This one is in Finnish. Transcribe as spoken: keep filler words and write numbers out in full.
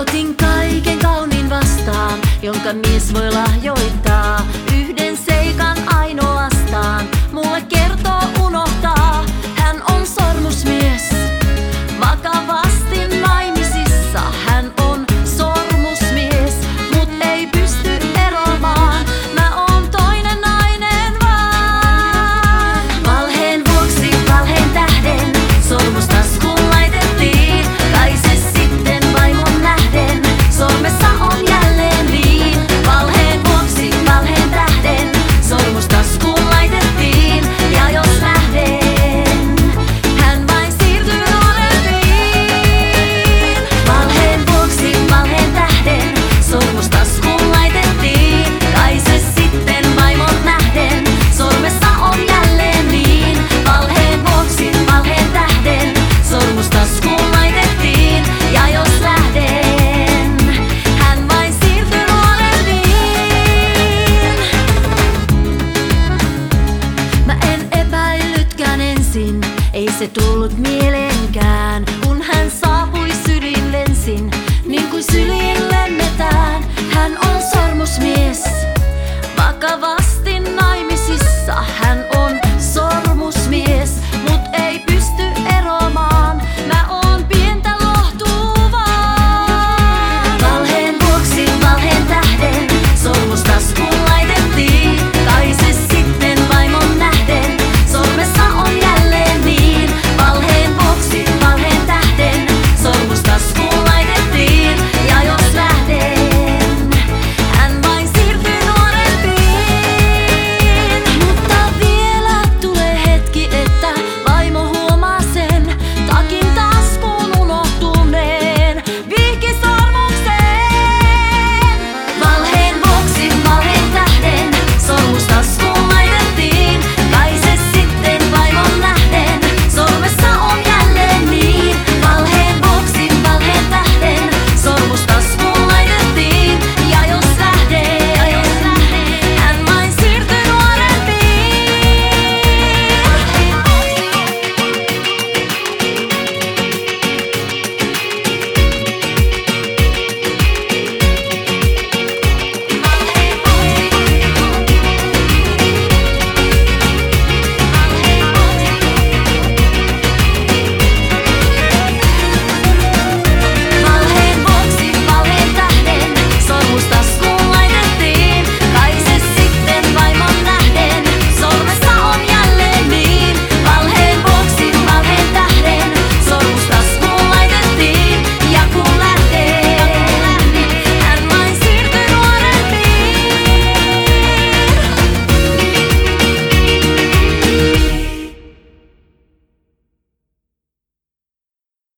otin kaiken kauniin vastaan, jonka mies voi lahjoittaa. Yhden seikan ainoastaan mulle kertoo unohtaa. Hän on sormusmies, vakavasti naimisissa. Hän on sormusmies, mut ei pysty eroamaan. Mä oon toinen nainen vaan. Valheen vuoksi, valheen tähden, sormus taskuun laitettiin. Kai se sitten vaimon nähden, sormessa on jälleen niin. Valheen vuoksi, valheen tähden, sormus taskuun laitettiin. Ja jos nähden, hän vain siirtyy nuorempiin. Valheen vuoksi, valheen tähden, sormus taskuun laitettiin. Kai se sitten vaimon nähden, sormessa on jälleen niin. Valheen vuoksi, valheen tähden, sormus taskuun laitettiin. Ja jos lähden, hän vain siirtyy nuorempiin. Mä en epäillytkään ensin, ei se tullut mieleenkään. Kun hän saapui syliin lensin, niin kuin syliin lennetään. Hän on sormusmies, vakavasti nainen.